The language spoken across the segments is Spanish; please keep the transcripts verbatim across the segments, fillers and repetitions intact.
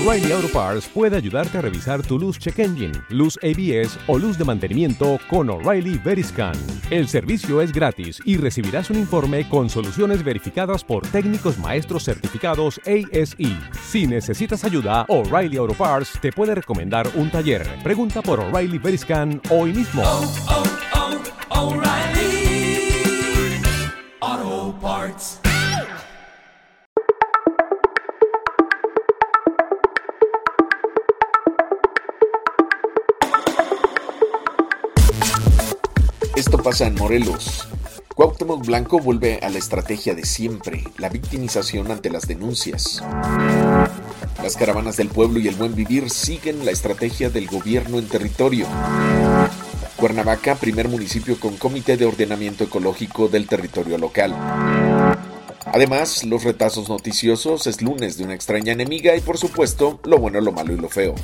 O'Reilly Auto Parts puede ayudarte a revisar tu luz check engine, luz A B S o luz de mantenimiento con O'Reilly Veriscan. El servicio es gratis y recibirás un informe con soluciones verificadas por técnicos maestros certificados A S E. Si necesitas ayuda, O'Reilly Auto Parts te puede recomendar un taller. Pregunta por O'Reilly Veriscan hoy mismo. Oh, oh, oh, O'Reilly Auto Parts. Esto pasa en Morelos. Cuauhtémoc Blanco vuelve a la estrategia de siempre, la victimización ante las denuncias. Las caravanas del pueblo y el buen vivir siguen la estrategia del gobierno en territorio. Cuernavaca, primer municipio con comité de ordenamiento ecológico del territorio local. Además, los retazos noticiosos, es lunes de una extraña enemiga y, por supuesto, lo bueno, lo malo y lo feo.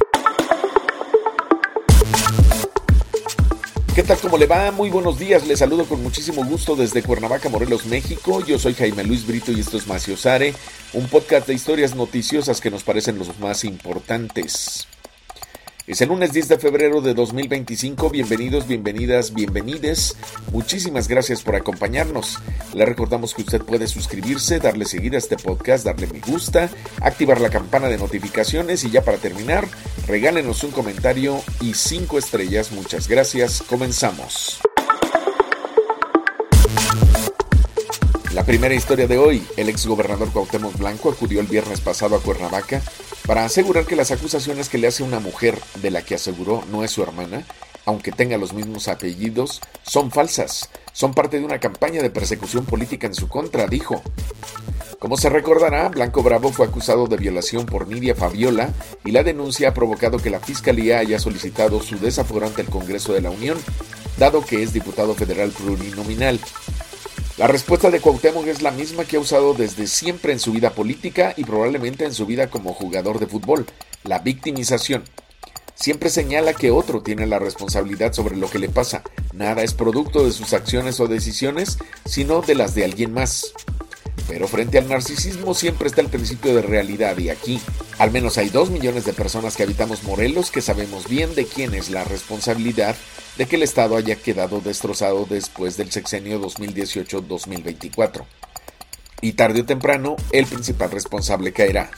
¿Qué tal? ¿Cómo le va? Muy buenos días, les saludo con muchísimo gusto desde Cuernavaca, Morelos, México. Yo soy Jaime Luis Brito y esto es Maciosare, un podcast de historias noticiosas que nos parecen los más importantes. Es el lunes diez de febrero de dos mil veinticinco, bienvenidos, bienvenidas, bienvenides. Muchísimas gracias por acompañarnos. Le recordamos que usted puede suscribirse, darle seguir a este podcast, darle me gusta, activar la campana de notificaciones y ya para terminar, regálenos un comentario y cinco estrellas. Muchas gracias, comenzamos. La primera historia de hoy, el exgobernador Cuauhtémoc Blanco acudió el viernes pasado a Cuernavaca para asegurar que las acusaciones que le hace una mujer de la que aseguró no es su hermana, aunque tenga los mismos apellidos, son falsas, son parte de una campaña de persecución política en su contra, dijo. Como se recordará, Blanco Bravo fue acusado de violación por Nidia Fabiola y la denuncia ha provocado que la Fiscalía haya solicitado su desaforo ante el Congreso de la Unión, dado que es diputado federal plurinominal. La respuesta de Cuauhtémoc es la misma que ha usado desde siempre en su vida política y probablemente en su vida como jugador de fútbol, la victimización. Siempre señala que otro tiene la responsabilidad sobre lo que le pasa. Nada es producto de sus acciones o decisiones, sino de las de alguien más. Pero frente al narcisismo siempre está el principio de realidad y aquí, al menos hay dos millones de personas que habitamos Morelos que sabemos bien de quién es la responsabilidad de que el Estado haya quedado destrozado después del sexenio dos mil dieciocho dos mil veinticuatro. Y tarde o temprano, el principal responsable caerá.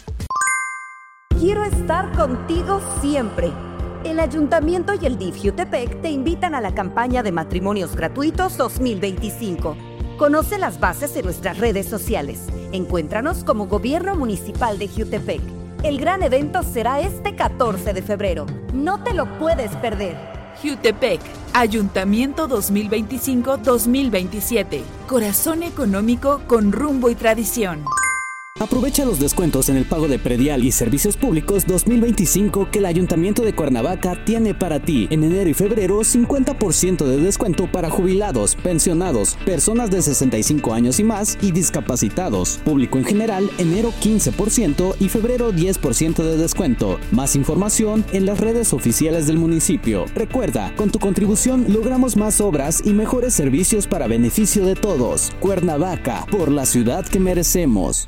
Quiero estar contigo siempre. El Ayuntamiento y el D I F Jutepec te invitan a la campaña de matrimonios gratuitos dos mil veinticinco. Conoce las bases en nuestras redes sociales. Encuéntranos como Gobierno Municipal de Jutepec. El gran evento será este catorce de febrero. No te lo puedes perder. Jutepec, Ayuntamiento dos mil veinticinco dos mil veintisiete. Corazón económico con rumbo y tradición. Aprovecha los descuentos en el pago de predial y servicios públicos dos mil veinticinco que el Ayuntamiento de Cuernavaca tiene para ti. En enero y febrero, cincuenta por ciento de descuento para jubilados, pensionados, personas de sesenta y cinco años y más y discapacitados. Público en general, enero quince por ciento y febrero diez por ciento de descuento. Más información en las redes oficiales del municipio. Recuerda, con tu contribución logramos más obras y mejores servicios para beneficio de todos. Cuernavaca, por la ciudad que merecemos.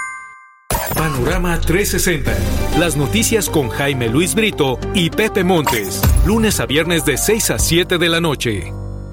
Panorama trescientos sesenta. Las noticias con Jaime Luis Brito y Pepe Montes. Lunes a viernes de seis a siete de la noche.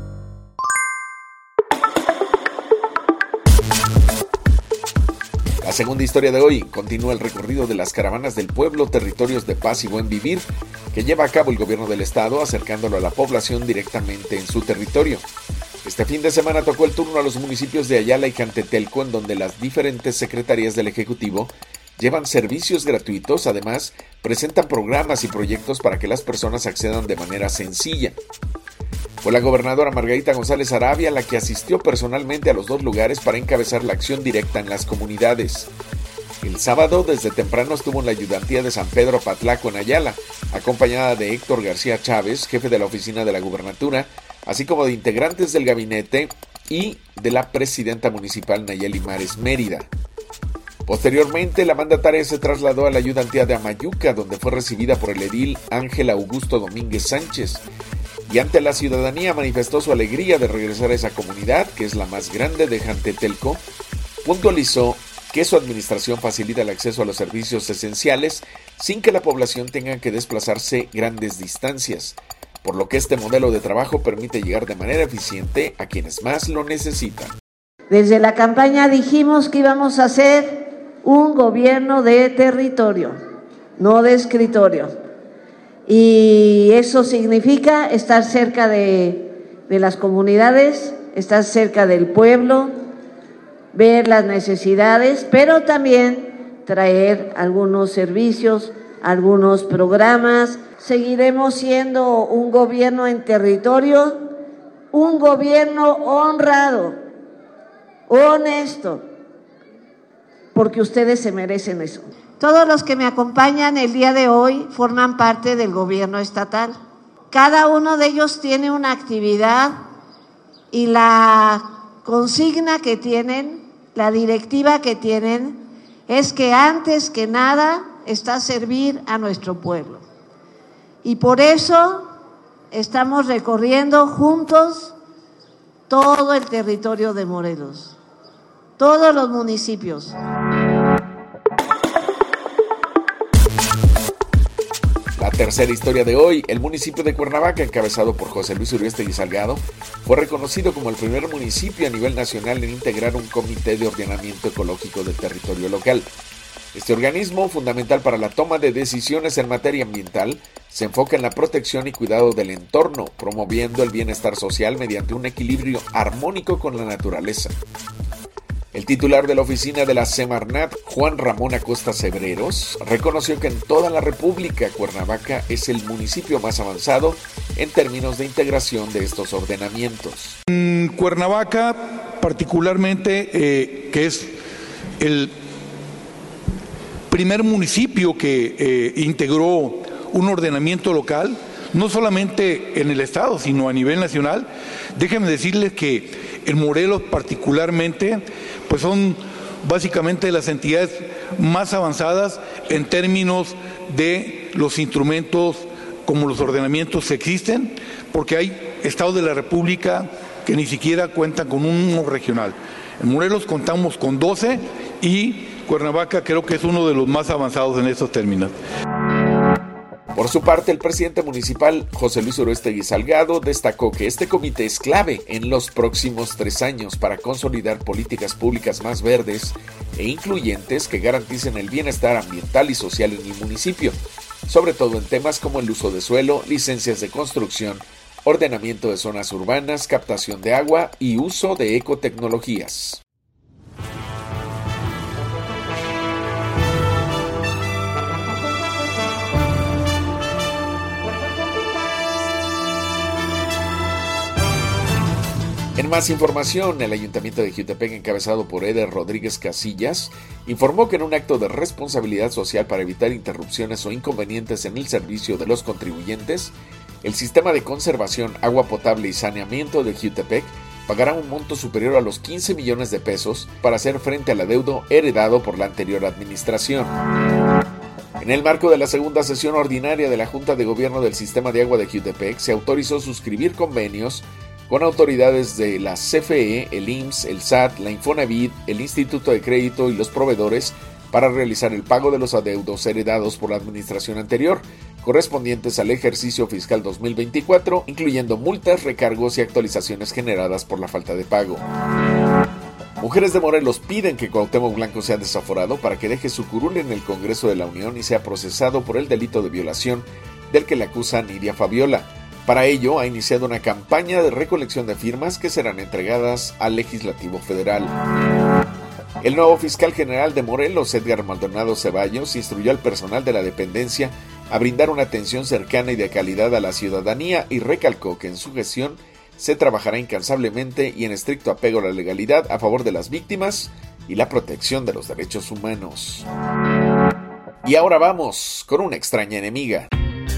La segunda historia de hoy continúa el recorrido de las caravanas del pueblo, territorios de paz y buen vivir, que lleva a cabo el gobierno del estado, acercándolo a la población directamente en su territorio. Este fin de semana tocó el turno a los municipios de Ayala y Jantetelco, en donde las diferentes secretarías del Ejecutivo llevan servicios gratuitos, además presentan programas y proyectos para que las personas accedan de manera sencilla. Fue la gobernadora Margarita González Arabia la que asistió personalmente a los dos lugares para encabezar la acción directa en las comunidades. El sábado, desde temprano, estuvo en la ayudantía de San Pedro Patlaco en Ayala, acompañada de Héctor García Chávez, jefe de la oficina de la gubernatura, así como de integrantes del gabinete y de la presidenta municipal Nayeli Mares Mérida. Posteriormente, la mandataria se trasladó a la ayudantía de Amayuca, donde fue recibida por el edil Ángel Augusto Domínguez Sánchez, y ante la ciudadanía manifestó su alegría de regresar a esa comunidad, que es la más grande de Jantetelco. Puntualizó que su administración facilita el acceso a los servicios esenciales sin que la población tenga que desplazarse grandes distancias, por lo que este modelo de trabajo permite llegar de manera eficiente a quienes más lo necesitan. Desde la campaña dijimos que íbamos a hacer un gobierno de territorio, no de escritorio. Y eso significa estar cerca de, de las comunidades, estar cerca del pueblo, ver las necesidades, pero también traer algunos servicios, algunos programas. Seguiremos siendo un gobierno en territorio, un gobierno honrado, honesto, porque ustedes se merecen eso. Todos los que me acompañan el día de hoy forman parte del gobierno estatal. Cada uno de ellos tiene una actividad y la consigna que tienen, la directiva que tienen, es que antes que nada está servir a nuestro pueblo. Y por eso estamos recorriendo juntos todo el territorio de Morelos, todos los municipios. La tercera historia de hoy, el municipio de Cuernavaca, encabezado por José Luis Uriostegui Salgado, fue reconocido como el primer municipio a nivel nacional en integrar un comité de ordenamiento ecológico del territorio local. Este organismo, fundamental para la toma de decisiones en materia ambiental, se enfoca en la protección y cuidado del entorno, promoviendo el bienestar social mediante un equilibrio armónico con la naturaleza. El titular de la oficina de la Semarnat, Juan Ramón Acosta Cebreros, reconoció que en toda la República, Cuernavaca es el municipio más avanzado en términos de integración de estos ordenamientos. En Cuernavaca, particularmente, eh, que es el primer municipio que eh, integró un ordenamiento local, no solamente en el estado, sino a nivel nacional, déjenme decirles que en Morelos particularmente, pues son básicamente las entidades más avanzadas en términos de los instrumentos como los ordenamientos que existen, porque hay estados de la República que ni siquiera cuentan con uno regional. En Morelos contamos con doce y Cuernavaca creo que es uno de los más avanzados en estos términos. Por su parte, el presidente municipal, José Luis Uriostegui Salgado, destacó que este comité es clave en los próximos tres años para consolidar políticas públicas más verdes e incluyentes que garanticen el bienestar ambiental y social en el municipio, sobre todo en temas como el uso de suelo, licencias de construcción, ordenamiento de zonas urbanas, captación de agua y uso de ecotecnologías. En más información, el Ayuntamiento de Jiutepec, encabezado por Eder Rodríguez Casillas, informó que en un acto de responsabilidad social para evitar interrupciones o inconvenientes en el servicio de los contribuyentes, el Sistema de Conservación, Agua Potable y Saneamiento de Jiutepec pagará un monto superior a los quince millones de pesos para hacer frente al adeudo heredado por la anterior administración. En el marco de la segunda sesión ordinaria de la Junta de Gobierno del Sistema de Agua de Jiutepec, se autorizó suscribir convenios con autoridades de la C F E, el I M S S, el S A T, la Infonavit, el Instituto de Crédito y los proveedores para realizar el pago de los adeudos heredados por la administración anterior, correspondientes al ejercicio fiscal dos mil veinticuatro, incluyendo multas, recargos y actualizaciones generadas por la falta de pago. Mujeres de Morelos piden que Cuauhtémoc Blanco sea desaforado para que deje su curul en el Congreso de la Unión y sea procesado por el delito de violación del que le acusa Nidia Fabiola. Para ello, ha iniciado una campaña de recolección de firmas que serán entregadas al Legislativo Federal. El nuevo fiscal general de Morelos, Edgar Maldonado Ceballos, instruyó al personal de la dependencia a brindar una atención cercana y de calidad a la ciudadanía y recalcó que en su gestión se trabajará incansablemente y en estricto apego a la legalidad a favor de las víctimas y la protección de los derechos humanos. Y ahora vamos con una extraña enemiga.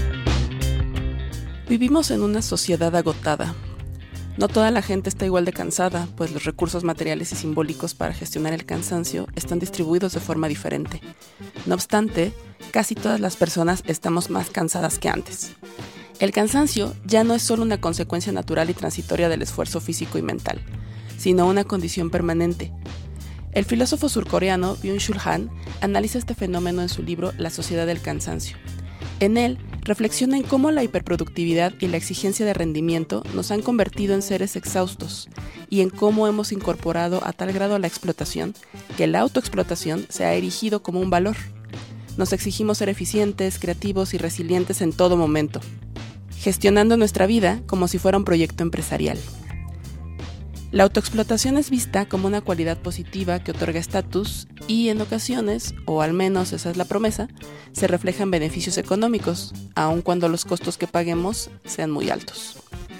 Vivimos en una sociedad agotada. No toda la gente está igual de cansada, pues los recursos materiales y simbólicos para gestionar el cansancio están distribuidos de forma diferente. No obstante, casi todas las personas estamos más cansadas que antes. El cansancio ya no es solo una consecuencia natural y transitoria del esfuerzo físico y mental, sino una condición permanente. El filósofo surcoreano Byung-Chul Han analiza este fenómeno en su libro La sociedad del cansancio. En él, reflexiona en cómo la hiperproductividad y la exigencia de rendimiento nos han convertido en seres exhaustos y en cómo hemos incorporado a tal grado la explotación que la autoexplotación se ha erigido como un valor. Nos exigimos ser eficientes, creativos y resilientes en todo momento, gestionando nuestra vida como si fuera un proyecto empresarial. La autoexplotación es vista como una cualidad positiva que otorga estatus y en ocasiones, o al menos esa es la promesa, se refleja en beneficios económicos, aun cuando los costos que paguemos sean muy altos.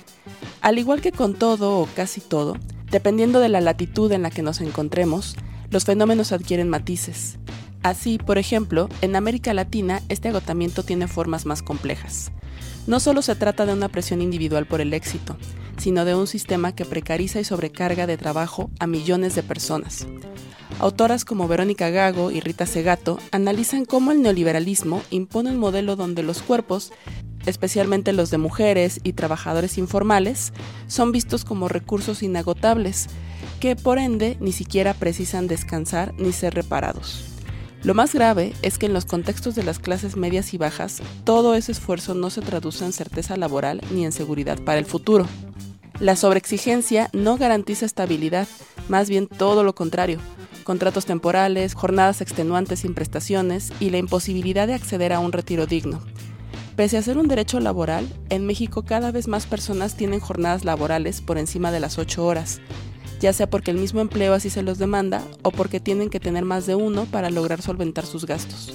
Al igual que con todo o casi todo, dependiendo de la latitud en la que nos encontremos, los fenómenos adquieren matices. Así, por ejemplo, en América Latina este agotamiento tiene formas más complejas. No solo se trata de una presión individual por el éxito, sino de un sistema que precariza y sobrecarga de trabajo a millones de personas. Autoras como Verónica Gago y Rita Segato analizan cómo el neoliberalismo impone un modelo donde los cuerpos, especialmente los de mujeres y trabajadores informales, son vistos como recursos inagotables, que por ende ni siquiera precisan descansar ni ser reparados. Lo más grave es que en los contextos de las clases medias y bajas, todo ese esfuerzo no se traduce en certeza laboral ni en seguridad para el futuro. La sobreexigencia no garantiza estabilidad, más bien todo lo contrario. Contratos temporales, jornadas extenuantes sin prestaciones y la imposibilidad de acceder a un retiro digno. Pese a ser un derecho laboral, en México cada vez más personas tienen jornadas laborales por encima de las ocho horas, ya sea porque el mismo empleo así se los demanda o porque tienen que tener más de uno para lograr solventar sus gastos.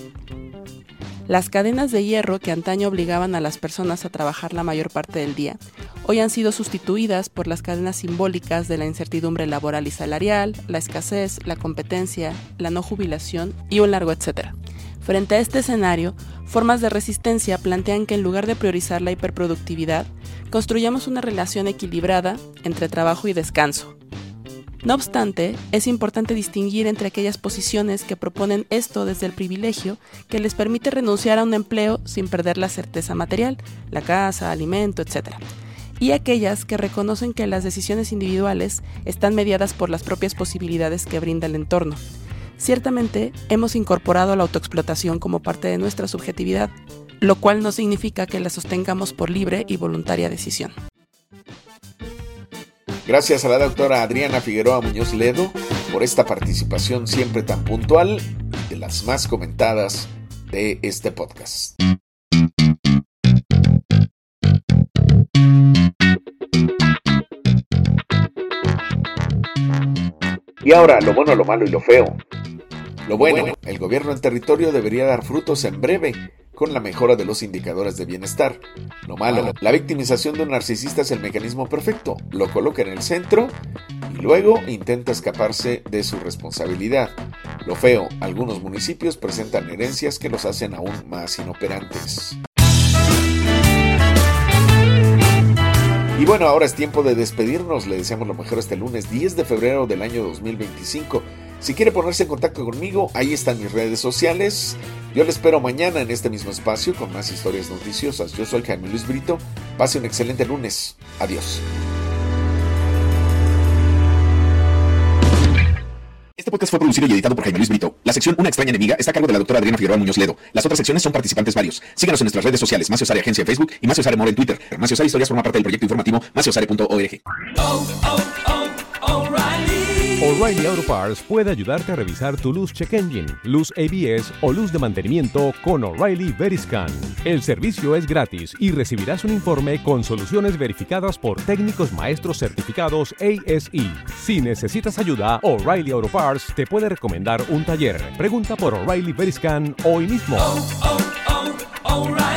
Las cadenas de hierro que antaño obligaban a las personas a trabajar la mayor parte del día, hoy han sido sustituidas por las cadenas simbólicas de la incertidumbre laboral y salarial, la escasez, la competencia, la no jubilación y un largo etcétera. Frente a este escenario, formas de resistencia plantean que en lugar de priorizar la hiperproductividad, construyamos una relación equilibrada entre trabajo y descanso. No obstante, es importante distinguir entre aquellas posiciones que proponen esto desde el privilegio que les permite renunciar a un empleo sin perder la certeza material, la casa, alimento, etcétera, y aquellas que reconocen que las decisiones individuales están mediadas por las propias posibilidades que brinda el entorno. Ciertamente, hemos incorporado la autoexplotación como parte de nuestra subjetividad, lo cual no significa que la sostengamos por libre y voluntaria decisión. Gracias a la doctora Adriana Figueroa Muñoz Ledo por esta participación siempre tan puntual y de las más comentadas de este podcast. Y ahora, lo bueno, lo malo y lo feo. Lo bueno, el gobierno en territorio debería dar frutos en breve, con la mejora de los indicadores de bienestar. Lo malo, la victimización de un narcisista es el mecanismo perfecto. Lo coloca en el centro y luego intenta escaparse de su responsabilidad. Lo feo, algunos municipios presentan herencias que los hacen aún más inoperantes. Y bueno, ahora es tiempo de despedirnos. Le deseamos lo mejor este lunes diez de febrero del año dos mil veinticinco. Si quiere ponerse en contacto conmigo, ahí están mis redes sociales. Yo le espero mañana en este mismo espacio con más historias noticiosas. Yo soy Jaime Luis Brito. Pase un excelente lunes. Adiós. Este podcast fue producido y editado por Jaime Luis Brito. La sección Una extraña enemiga está a cargo de la doctora Adriana Figueroa Muñoz Ledo. Las otras secciones son participantes varios. Síganos en nuestras redes sociales, Más Osare Agencia en Facebook y Más Osare More en Twitter. Más Osare Historias forma parte del proyecto informativo más osare punto org. Oh, oh, oh, O'Reilly. O'Reilly Auto Parts puede ayudarte a revisar tu luz check engine, luz A B S o luz de mantenimiento con O'Reilly Veriscan. El servicio es gratis y recibirás un informe con soluciones verificadas por técnicos maestros certificados A S E. Si necesitas ayuda, O'Reilly Auto Parts te puede recomendar un taller. Pregunta por O'Reilly Veriscan hoy mismo. Oh, oh, oh, O'Reilly.